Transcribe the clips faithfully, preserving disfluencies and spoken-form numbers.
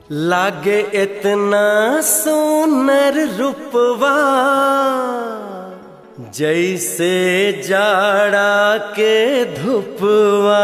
लागे इतना सुनर रूपवा जैसे जाड़ा के धूपवा।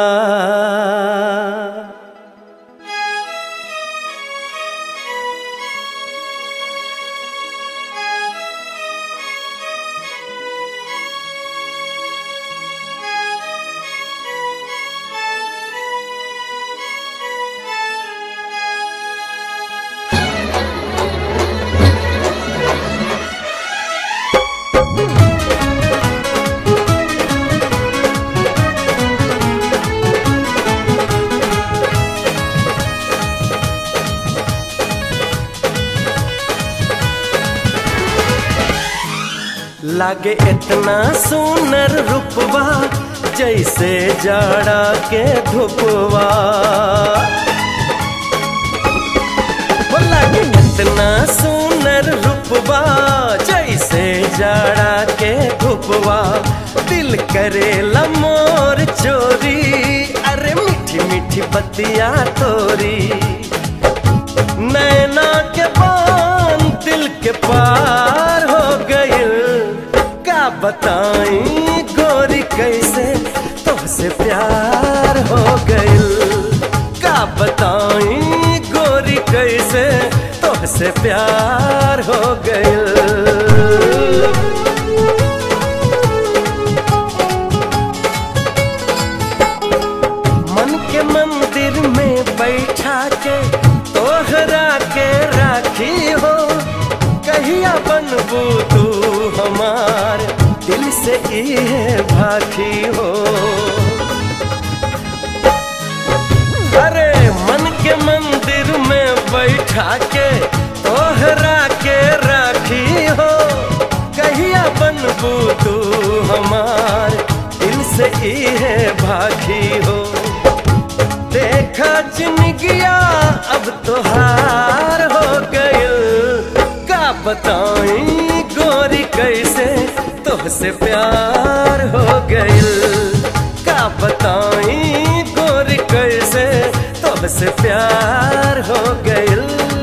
लागे इतना सुनर रूपवा जैसे जाड़ा के धूपवा। लागे इतना सुनर रूपवा जैसे जाड़ा के धूपवा। दिल करेला मोर चोरी, अरे मीठी मीठी बतिया तोरी। नैना के बान दिल के पार हो गई, का बताई गोरी कैसे तुमसे प्यार हो गइल। का बताई गोरी कैसे तुमसे प्यार हो गइल। मन के मंदिर में बैठा के तोहरा के राखी हो। कहिया बनबू तू हमार दिल से ये भाखी हो। अरे मन के मंदिर में बैठा के तोहरा के राखी हो। कहिया बनबू तू हमार दिल से ये भाखी हो। देखा जिंदगिया अब तोहार हो गइल, का बताई गोरी कैसे तुमसे प्यार हो गइल। का बताई गोरी कैसे तुमसे प्यार हो गइल।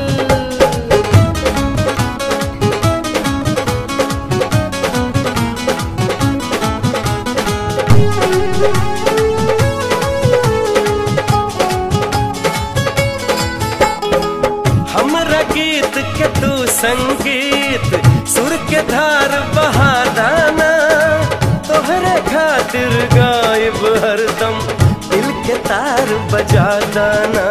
हमरा गीत के तू संगीत, सुर के धार बहादाना। तोहरे खातिर गायब हरदम दिल के तार बजा दाना।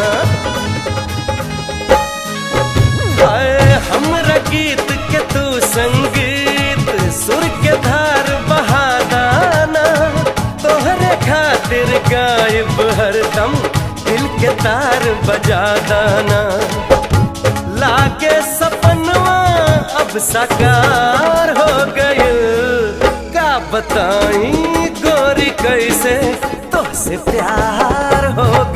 हाय हमरा गीत के तू संगीत, सुर के धार बहादाना। तोहरे खातिर गायब हरदम दिल के तार बजा दाना। लागे सपनवा अब साकार हो गइल, का बताई गोरी कैसे तुमसे प्यार हो